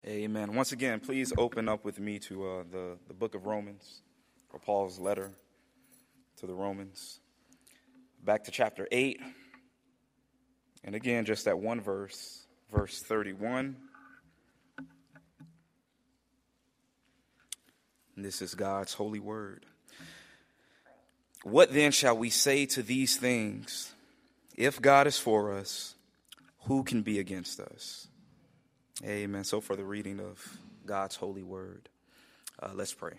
Amen. Once again, please open up with me to the book of Romans, or Paul's letter to the Romans. Back to chapter 8. And again, just that one verse, verse 31. And this is God's holy word. What then shall we say to these things? If God is for us, who can be against us? Amen. So for the reading of God's holy word, let's pray.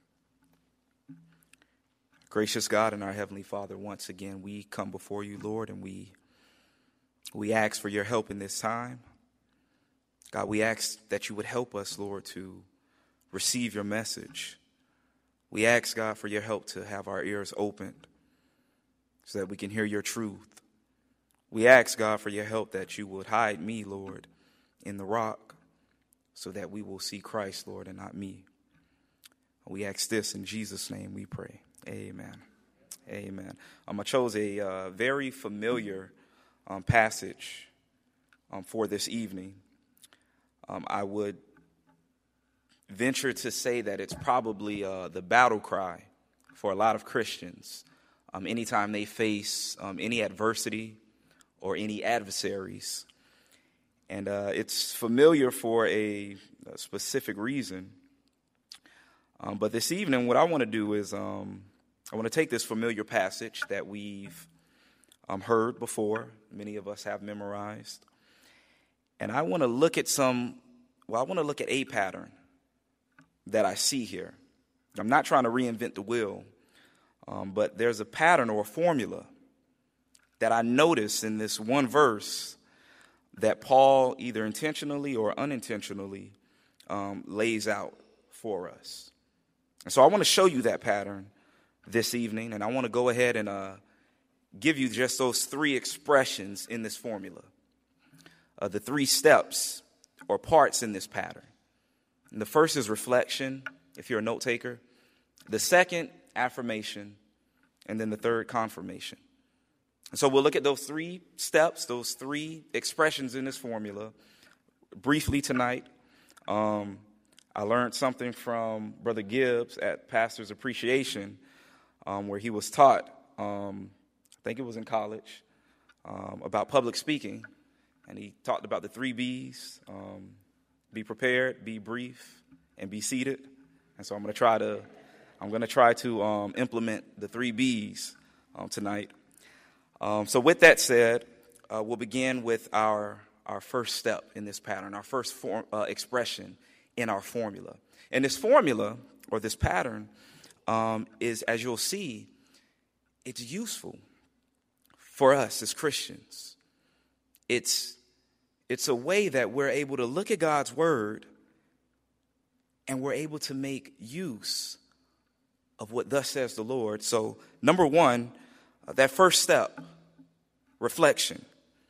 Gracious God and our Heavenly Father, once again, we come before you, Lord, and we ask for your help in this time. God, we ask that you would help us, Lord, to receive your message. We ask, God, for your help to have our ears opened so that we can hear your truth. We ask, God, for your help that you would hide me, Lord, in the rock so that we will see Christ, Lord, and not me. We ask this in Jesus' name we pray. Amen. Amen. I chose a very familiar passage for this evening. I would venture to say that it's probably the battle cry for a lot of Christians anytime they face any adversity or any adversaries. And it's familiar for a specific reason. But this evening, what I want to do is I want to take this familiar passage that we've heard before, many of us have memorized, and I want to look at a pattern that I see here. I'm not trying to reinvent the wheel, but there's a pattern or a formula that I notice in this one verse that Paul either intentionally or unintentionally lays out for us. And so I want to show you that pattern this evening, and I want to go ahead and give you just those three expressions in this formula, the three steps or parts in this pattern. And the first is reflection, if you're a note taker. The second, affirmation, and then the third, confirmation. And so we'll look at those three steps, those three expressions in this formula briefly tonight. I learned something from Brother Gibbs at Pastor's Appreciation where he was taught, I think it was in college, about public speaking. And he talked about the 3 B's, be prepared, be brief, and be seated. And so I'm going to try to implement the 3 B's tonight. So with that said, we'll begin with our first step in this pattern, our first expression in our formula. And this formula, or this pattern, is, as you'll see, it's useful for us as Christians. It's a way that we're able to look at God's word and we're able to make use of what thus says the Lord. So, number one, that first step, reflection.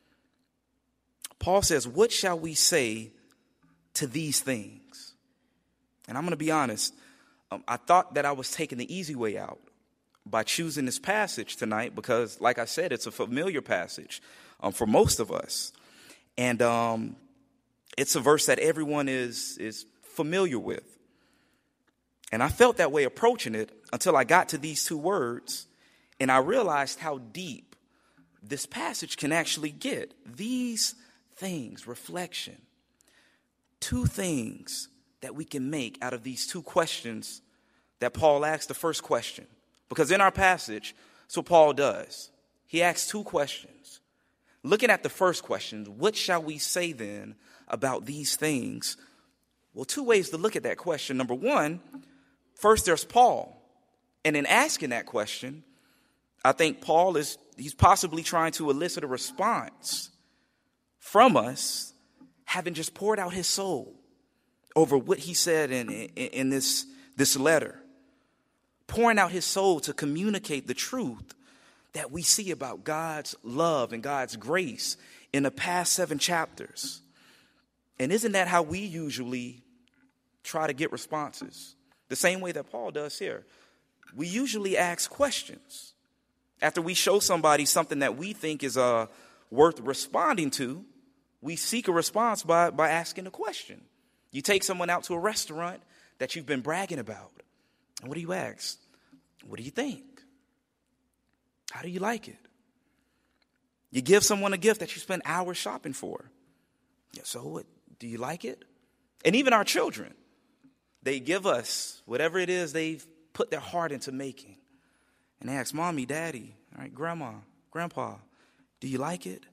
Paul says, what shall we say to these things? And I'm going to be honest, I thought that I was taking the easy way out by choosing this passage tonight because, like I said, it's a familiar passage for most of us. And it's a verse that everyone is familiar with. And I felt that way approaching it until I got to these 2 words, and I realized how deep this passage can actually get. These things, reflection, 2 things that we can make out of these 2 questions that Paul asked. The first question, because in our passage, that's what Paul does. He asks 2 questions. Looking at the first question, what shall we say then about these things? Well, 2 ways to look at that question. Number one, first there's Paul. And in asking that question, I think Paul he's possibly trying to elicit a response from us, having just poured out his soul over what he said in this letter. Pouring out his soul to communicate the truth that we see about God's love and God's grace in the past 7 chapters. And isn't that how we usually try to get responses? The same way that Paul does here. We usually ask questions. After we show somebody something that we think is worth responding to, we seek a response by asking a question. You take someone out to a restaurant that you've been bragging about. And what do you ask? What do you think? How do you like it? You give someone a gift that you spend hours shopping for. Yeah, so what? Do you like it? And even our children, they give us whatever it is they've put their heart into making. And they ask, Mommy, Daddy, all right, Grandma, Grandpa, do you like it?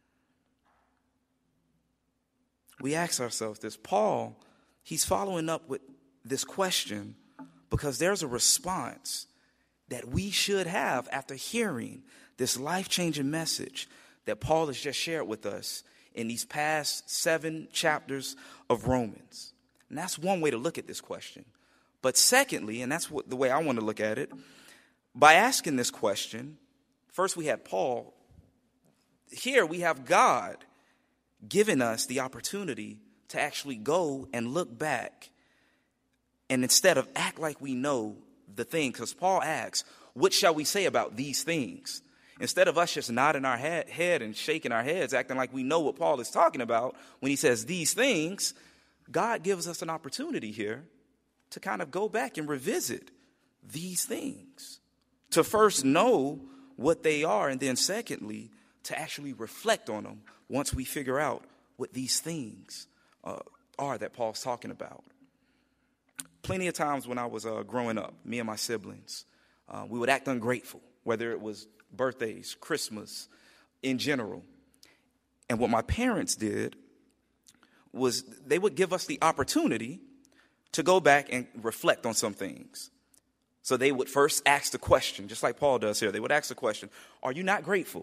We ask ourselves this. Paul, he's following up with this question because there's a response that we should have after hearing this life-changing message that Paul has just shared with us in these past 7 chapters of Romans. And that's one way to look at this question. But secondly, and that's the way I want to look at it, by asking this question, first we had Paul. Here we have God giving us the opportunity to actually go and look back and instead of act like we know the thing, because Paul asks, what shall we say about these things? Instead of us just nodding our head and shaking our heads, acting like we know what Paul is talking about when he says these things, God gives us an opportunity here to kind of go back and revisit these things, to first know what they are, and then secondly, to actually reflect on them once we figure out what these things are that Paul's talking about. Plenty of times when I was growing up, me and my siblings, we would act ungrateful, whether it was birthdays, Christmas, in general. And what my parents did was they would give us the opportunity to go back and reflect on some things. So they would first ask the question, just like Paul does here. They would ask the question, are you not grateful?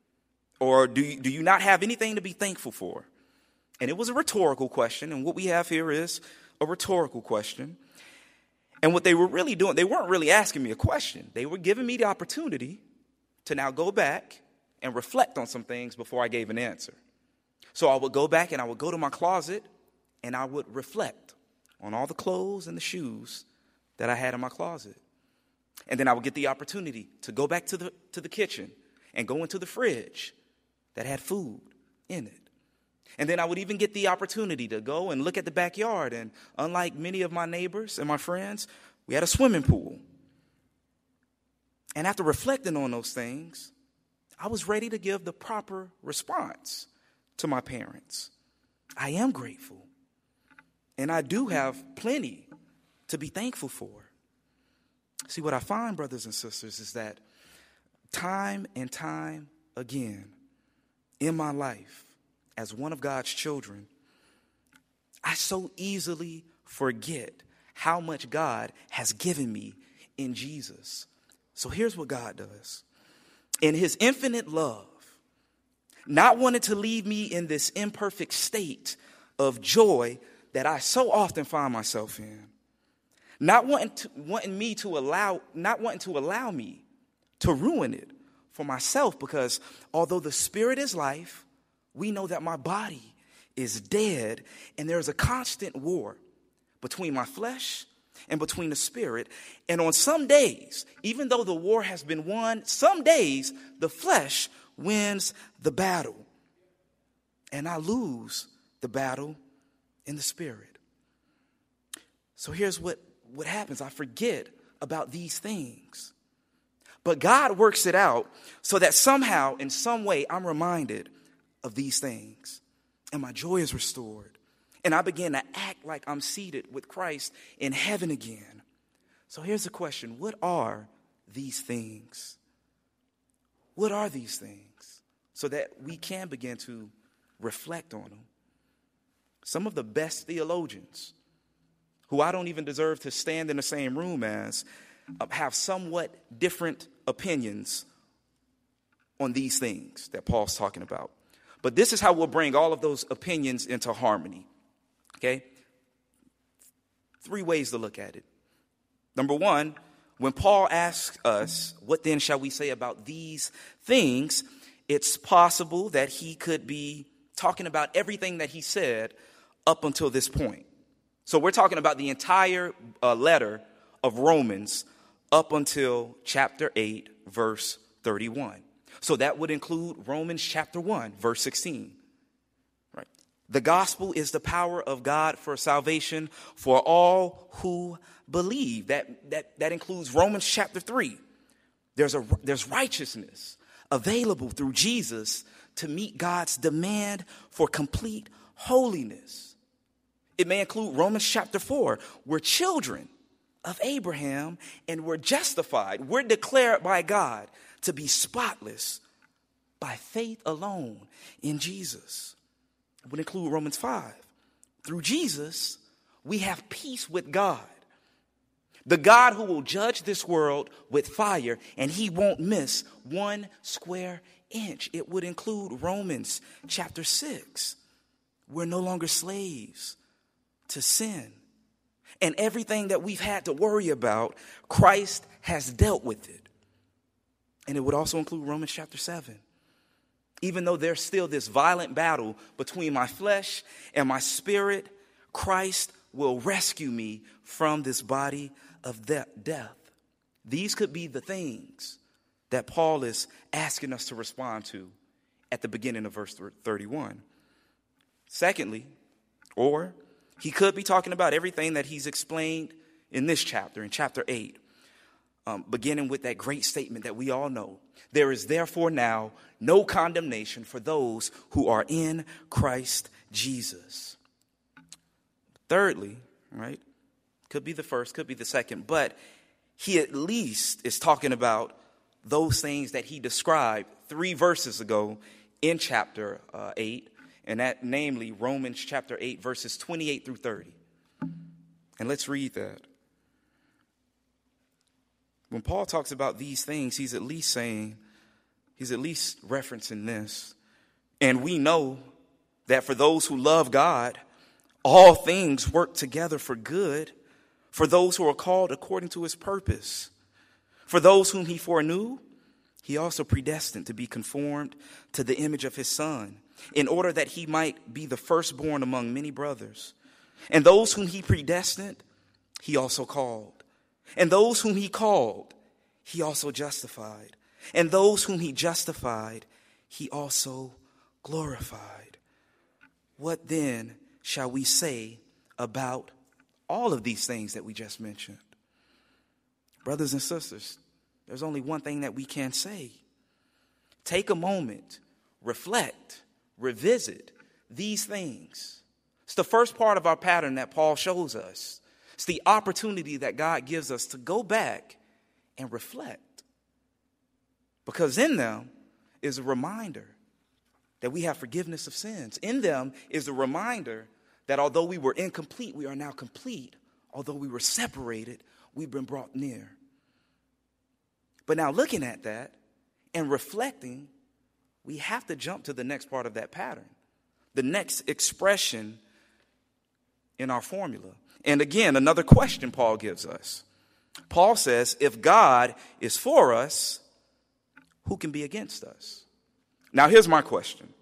Or do you not have anything to be thankful for? And it was a rhetorical question. And what we have here is a rhetorical question. And what they were really doing, they weren't really asking me a question. They were giving me the opportunity to now go back and reflect on some things before I gave an answer. So I would go back and I would go to my closet and I would reflect on all the clothes and the shoes that I had in my closet. And then I would get the opportunity to go back to the kitchen and go into the fridge that had food in it. And then I would even get the opportunity to go and look at the backyard. And unlike many of my neighbors and my friends, we had a swimming pool. And after reflecting on those things, I was ready to give the proper response to my parents. I am grateful. And I do have plenty to be thankful for. See, what I find, brothers and sisters, is that time and time again in my life, as one of God's children, I so easily forget how much God has given me in Jesus. So here's what God does. In his infinite love, not wanting to leave me in this imperfect state of joy that I so often find myself in, not wanting to allow me to ruin it for myself, because although the spirit is life, we know that my body is dead, and there's a constant war between my flesh and between the spirit. And on some days, even though the war has been won, some days the flesh wins the battle, and I lose the battle in the spirit. So here's what happens. I forget about these things. But God works it out so that somehow, in some way, I'm reminded of these things. And my joy is restored. And I begin to act like I'm seated with Christ in heaven again. So here's the question. What are these things? What are these things? So that we can begin to reflect on them. Some of the best theologians, who I don't even deserve to stand in the same room as, have somewhat different opinions on these things that Paul's talking about. But this is how we'll bring all of those opinions into harmony. Okay? 3 ways to look at it. Number 1, when Paul asks us, what then shall we say about these things? It's possible that he could be talking about everything that he said up until this point. So we're talking about the entire letter of Romans up until chapter 8, verse 31. So that would include Romans chapter 1, verse 16. Right? The gospel is the power of God for salvation for all who believe. That includes Romans chapter 3. There's righteousness available through Jesus to meet God's demand for complete holiness. It may include Romans chapter 4. We're children of Abraham and we're justified. We're declared by God to be spotless by faith alone in Jesus. It would include Romans 5. Through Jesus, we have peace with God. The God who will judge this world with fire, and he won't miss 1 square inch. It would include Romans chapter 6. We're no longer slaves to sin. And everything that we've had to worry about, Christ has dealt with it. And it would also include Romans chapter 7. Even though there's still this violent battle between my flesh and my spirit, Christ will rescue me from this body of death. These could be the things that Paul is asking us to respond to at the beginning of verse 31. Secondly, or he could be talking about everything that he's explained in this chapter, in chapter 8, beginning with that great statement that we all know. There is therefore now no condemnation for those who are in Christ Jesus. Thirdly, right, could be the first, could be the second, but he at least is talking about those things that he described 3 verses ago in chapter 8, and that namely Romans chapter 8, verses 28 through 30. And let's read that. When Paul talks about these things, he's at least referencing this. And we know that for those who love God, all things work together for good, for those who are called according to his purpose. For those whom he foreknew, he also predestined to be conformed to the image of his Son, in order that he might be the firstborn among many brothers. And those whom he predestined, he also called. And those whom he called, he also justified. And those whom he justified, he also glorified. What then shall we say about all of these things that we just mentioned? Brothers and sisters, there's only one thing that we can say. Take a moment, reflect, revisit these things. It's the first part of our pattern that Paul shows us. It's the opportunity that God gives us to go back and reflect. Because in them is a reminder that we have forgiveness of sins. In them is a reminder that although we were incomplete, we are now complete. Although we were separated, we've been brought near. But now looking at that and reflecting, we have to jump to the next part of that pattern, the next expression in our formula. And again, another question Paul gives us. Paul says, if God is for us, who can be against us? Now, here's my question.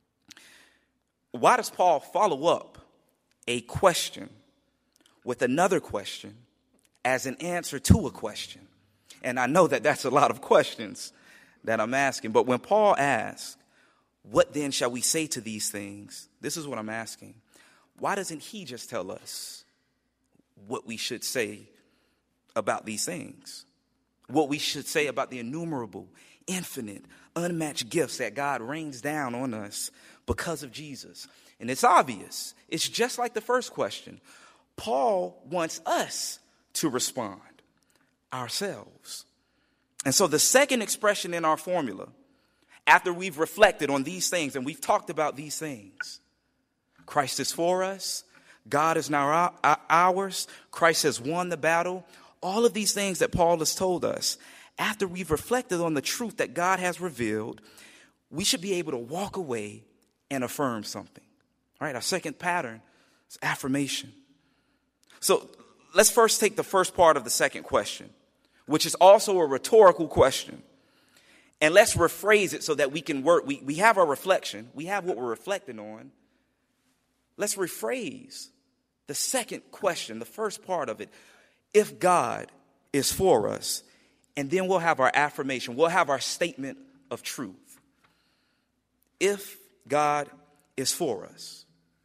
Why does Paul follow up a question with another question as an answer to a question? And I know that that's a lot of questions that I'm asking. But when Paul asks, what then shall we say to these things? This is what I'm asking. Why doesn't he just tell us what we should say about these things? What we should say about the innumerable, infinite, unmatched gifts that God rains down on us because of Jesus. And it's obvious. It's just like the first question. Paul wants us to respond ourselves. And so the second expression in our formula, after we've reflected on these things and we've talked about these things, Christ is for us, God is now ours, Christ has won the battle, all of these things that Paul has told us, after we've reflected on the truth that God has revealed, we should be able to walk away and affirm something. All right, our second pattern is affirmation. So let's first take the first part of the second question, which is also a rhetorical question. And let's rephrase it so that we can work. We have our reflection. We have what we're reflecting on. Let's rephrase the second question, the first part of it. If God is for us, and then we'll have our affirmation. We'll have our statement of truth. If God is for us.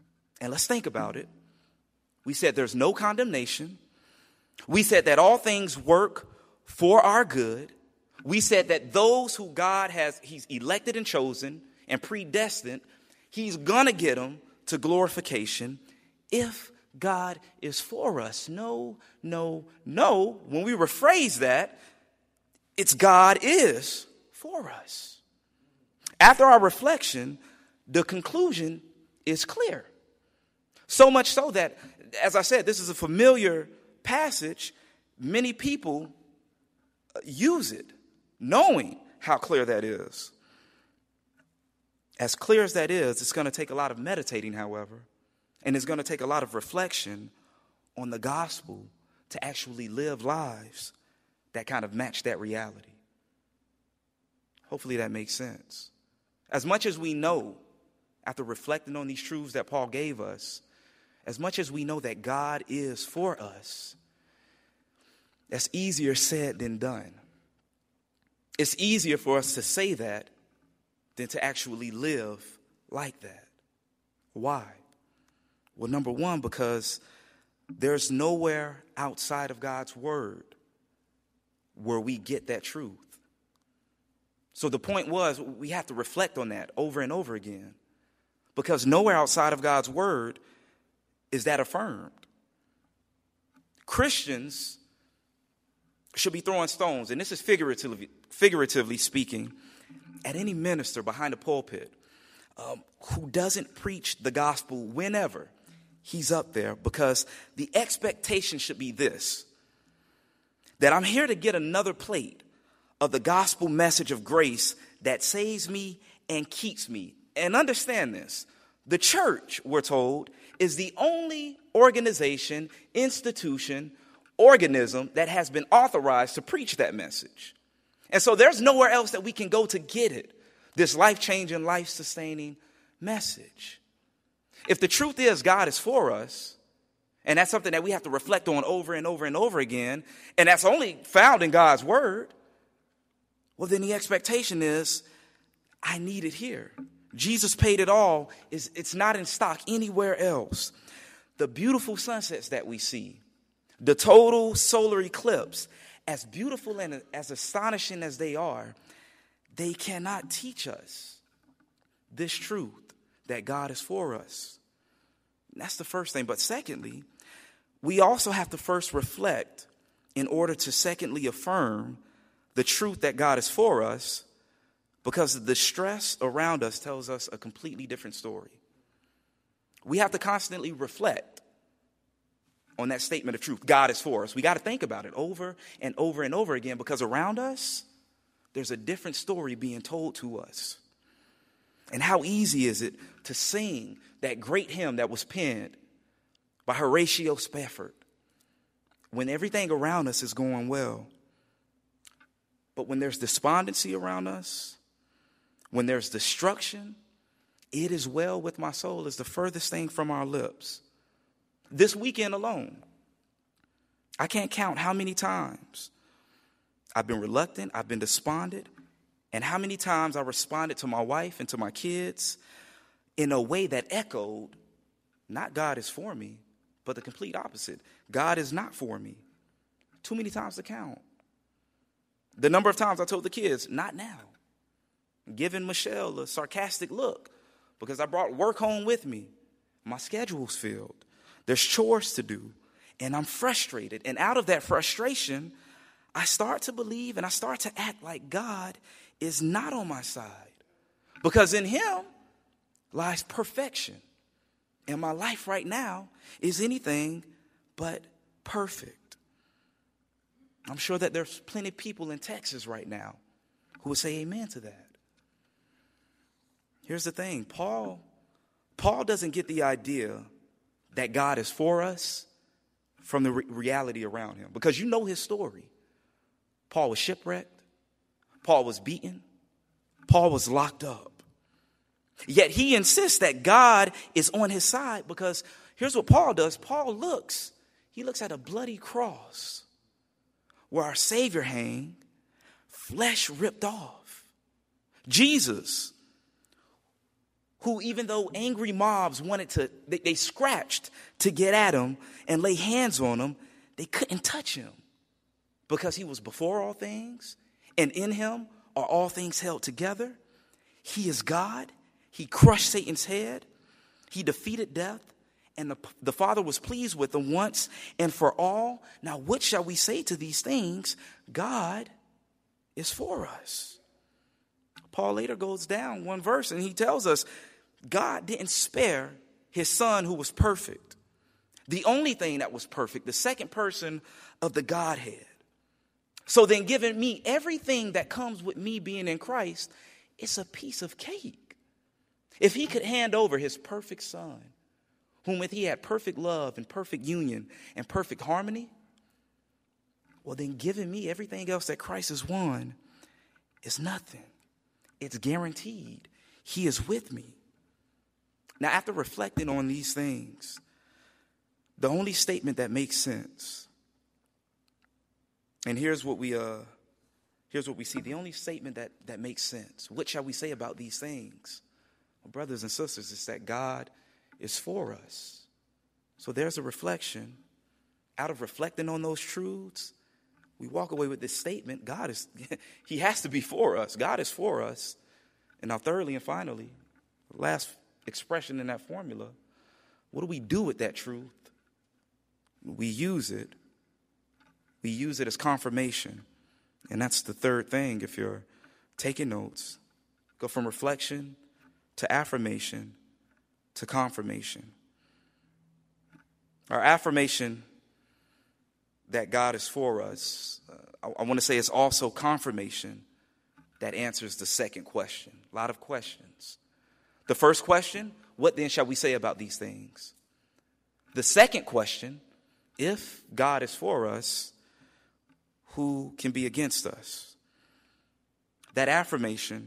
And let's think about it. We said there's no condemnation. We said that all things work for our good. We said that those who he's elected and chosen and predestined, he's going to get them to glorification if God is for us. No. When we rephrase that, it's God is for us. After our reflection, the conclusion is clear. So much so that, as I said, this is a familiar passage. Many people use it, knowing how clear that is. As clear as that is, it's going to take a lot of meditating, however, and it's going to take a lot of reflection on the gospel to actually live lives that kind of match that reality. Hopefully that makes sense. As much as we know, after reflecting on these truths that Paul gave us, as much as we know that God is for us, that's easier said than done. It's easier for us to say that than to actually live like that. Why? Well, number one, because there's nowhere outside of God's word where we get that truth. So the point was, we have to reflect on that over and over again, because nowhere outside of God's word is that affirmed. Christians should be throwing stones, and this is figuratively speaking, at any minister behind the pulpit who doesn't preach the gospel whenever he's up there, because the expectation should be this: that I'm here to get another plate of the gospel message of grace that saves me and keeps me. And understand this: the church, we're told, is the only organization, institution, organism that has been authorized to preach that message. And so there's nowhere else that we can go to get it, this life-changing, life-sustaining message. If the truth is God is for us, and that's something that we have to reflect on over and over and over again, and that's only found in God's word, well, then the expectation is, I need it here. Jesus paid it all. It's not in stock anywhere else. The beautiful sunsets that we see, the total solar eclipse, as beautiful and as astonishing as they are, they cannot teach us this truth that God is for us. And that's the first thing. But secondly, we also have to first reflect in order to secondly affirm the truth that God is for us, because the stress around us tells us a completely different story. We have to constantly reflect on that statement of truth. God is for us. We got to think about it over and over and over again, because around us, there's a different story being told to us. And how easy is it to sing that great hymn that was penned by Horatio Spafford when everything around us is going well? But when there's despondency around us, when there's destruction, "It is well with my soul" is the furthest thing from our lips. This weekend alone, I can't count how many times I've been reluctant, I've been despondent, and how many times I responded to my wife and to my kids in a way that echoed, not God is for me, but the complete opposite. God is not for me. Too many times to count. The number of times I told the kids, "Not now." Giving Michelle a sarcastic look because I brought work home with me. My schedule's filled. There's chores to do, and I'm frustrated. And out of that frustration, I start to believe and I start to act like God is not on my side, because in him lies perfection. And my life right now is anything but perfect. I'm sure that there's plenty of people in Texas right now who would say amen to that. Here's the thing. Paul doesn't get the idea that God is for us from the reality around him, because you know his story. Paul was shipwrecked. Paul was beaten. Paul was locked up. Yet he insists that God is on his side, because here's what Paul does. Paul looks at a bloody cross where our Savior hang, flesh ripped off. Jesus, who, even though angry mobs wanted to, they scratched to get at him and lay hands on him, they couldn't touch him because he was before all things, and in him are all things held together. He is God. He crushed Satan's head. He defeated death, and the Father was pleased with him once and for all. Now, what shall we say to these things? God is for us. Paul later goes down one verse and he tells us God didn't spare his son who was perfect. The only thing that was perfect, the second person of the Godhead. So then giving me everything that comes with me being in Christ, it's a piece of cake. If he could hand over his perfect son, whom with he had perfect love and perfect union and perfect harmony, well then giving me everything else that Christ has won is nothing. It's guaranteed. He is with me. Now, after reflecting on these things, the only statement that makes sense, and here's what we see, the only statement that makes sense. What shall we say about these things? Well, brothers and sisters, is that God is for us. So there's a reflection. Out of reflecting on those truths, we walk away with this statement: he has to be for us. God is for us. And now thirdly and finally, the last expression in that formula, what do we do with that truth? We use it. We use it as confirmation. And that's the third thing. If you're taking notes, go from reflection to affirmation to confirmation. Our affirmation that God is for us, I want to say it's also confirmation that answers the second question. A lot of questions. The first question, what then shall we say about these things? The second question, if God is for us, who can be against us? That affirmation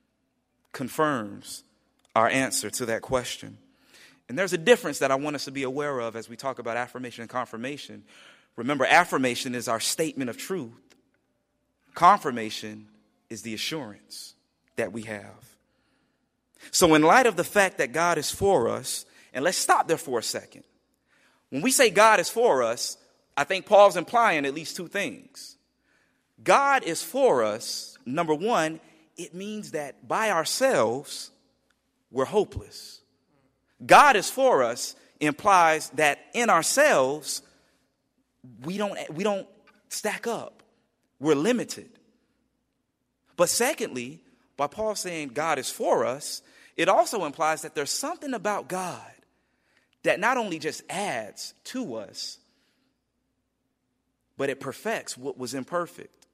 confirms our answer to that question. And there's a difference that I want us to be aware of as we talk about affirmation and confirmation. Remember, affirmation is our statement of truth. Confirmation is the assurance that we have. So in light of the fact that God is for us, and let's stop there for a second. When we say God is for us, I think Paul's implying at least two things. God is for us. Number one, it means that by ourselves, we're hopeless. God is for us implies that in ourselves, we don't stack up. We're limited. But secondly, by Paul saying God is for us, it also implies that there's something about God that not only just adds to us, but it perfects what was imperfect.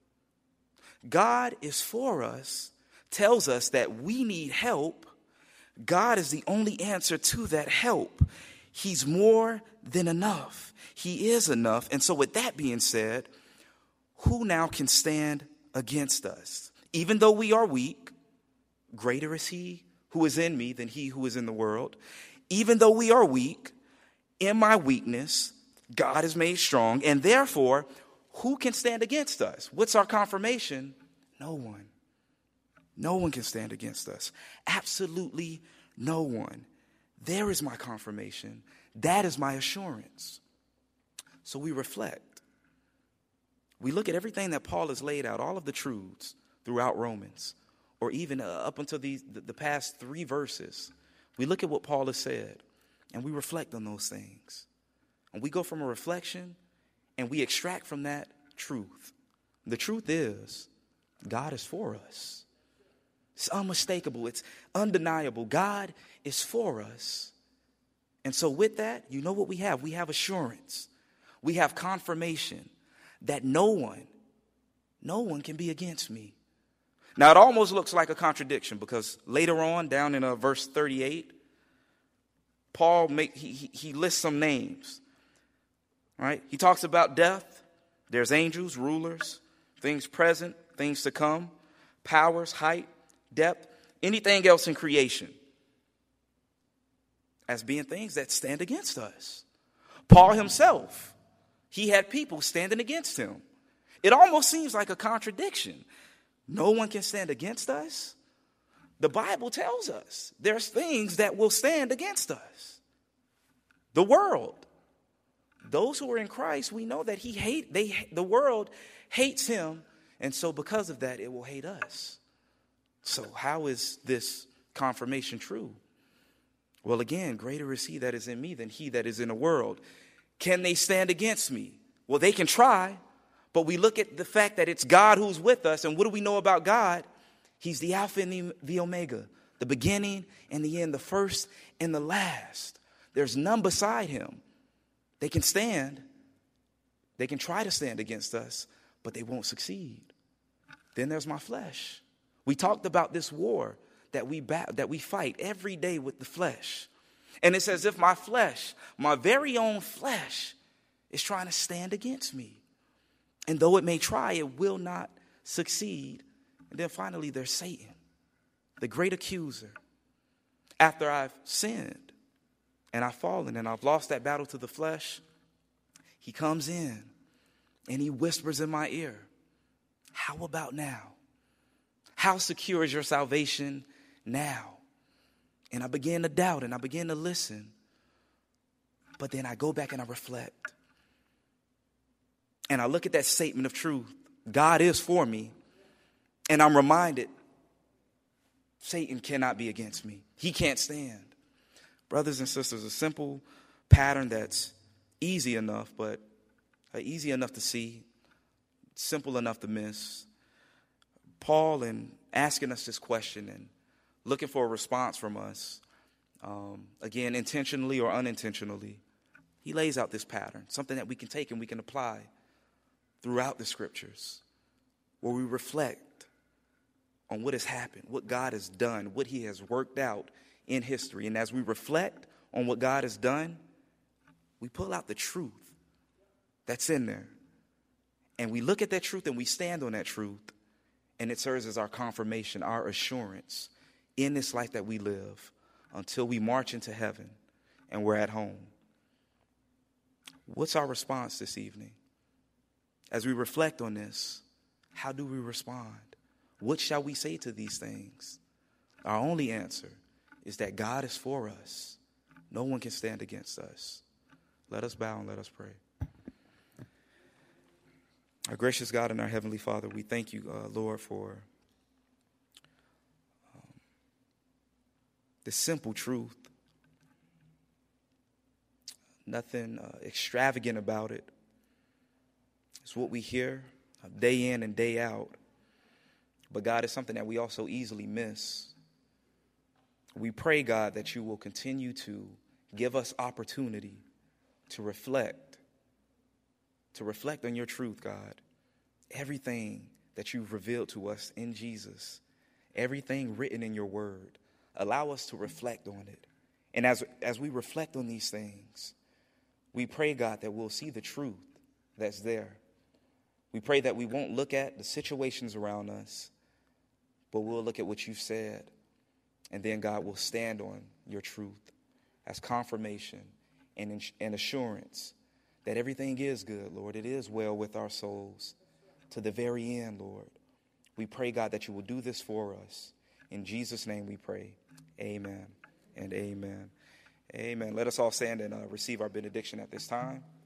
God is for us, tells us that we need help. God is the only answer to that help. He's more than enough. He is enough. And so with that being said, who now can stand against us? Even though we are weak, greater is he who is in me than he who is in the world. Even though we are weak, in my weakness, God is made strong. And therefore, who can stand against us? What's our confirmation? No one. No one can stand against us. Absolutely no one. There is my confirmation. That is my assurance. So we reflect. We look at everything that Paul has laid out, all of the truths throughout Romans, or even up until the past 3 verses. We look at what Paul has said, and we reflect on those things. And we go from a reflection, and we extract from that truth. The truth is, God is for us. It's unmistakable. It's undeniable. God is for us. And so with that, you know what we have? We have assurance. We have confirmation that no one can be against me. Now, it almost looks like a contradiction because later on, down in verse 38, Paul he lists some names. Right? He talks about death. There's angels, rulers, things present, things to come, powers, height, depth, anything else in creation as being things that stand against us. Paul himself, he had people standing against him. It almost seems like a contradiction. No one can stand against us, The Bible tells us there's things that will stand against us. The world. Those who are in Christ, we know that the world hates him, and so because of that, it will hate us. So how is this confirmation true? Well, again, greater is he that is in me than he that is in the world. Can they stand against me? Well, they can try, but we look at the fact that it's God who's with us, and what do we know about God? He's the Alpha and the Omega, the beginning and the end, the first and the last. There's none beside him. They can stand. They can try to stand against us, but they won't succeed. Then there's my flesh. We talked about this war that we fight every day with the flesh. And it's as if my flesh, my very own flesh, is trying to stand against me. And though it may try, it will not succeed. And then finally, there's Satan, the great accuser. After I've sinned and I've fallen and I've lost that battle to the flesh, he comes in and he whispers in my ear, how about now? How secure is your salvation now? And I begin to doubt and I begin to listen. But then I go back and I reflect. And I look at that statement of truth. God is for me. And I'm reminded, Satan cannot be against me. He can't stand. Brothers and sisters, a simple pattern that's easy enough, but easy enough to see, simple enough to miss. Paul, in asking us this question and looking for a response from us, again, intentionally or unintentionally, he lays out this pattern, something that we can take and we can apply throughout the scriptures, where we reflect on what has happened, what God has done, what he has worked out in history. And as we reflect on what God has done, we pull out the truth that's in there. And we look at that truth and we stand on that truth. And it serves as our confirmation, our assurance in this life that we live until we march into heaven and we're at home. What's our response this evening? As we reflect on this, how do we respond? What shall we say to these things? Our only answer is that God is for us. No one can stand against us. Let us bow and let us pray. Our gracious God and our Heavenly Father, we thank you, Lord, for the simple truth. Nothing extravagant about it. It's what we hear day in and day out. But God, is something that we also easily miss. We pray, God, that you will continue to give us opportunity to reflect on your truth, God. Everything that you've revealed to us in Jesus, everything written in your word, allow us to reflect on it. And as we reflect on these things, we pray, God, that we'll see the truth that's there. We pray that we won't look at the situations around us, but we'll look at what you've said. And then, God, will stand on your truth as confirmation and assurance that everything is good, Lord. It is well with our souls to the very end, Lord. We pray, God, that you will do this for us. In Jesus' name we pray. Amen and amen. Amen. Let us all stand and receive our benediction at this time.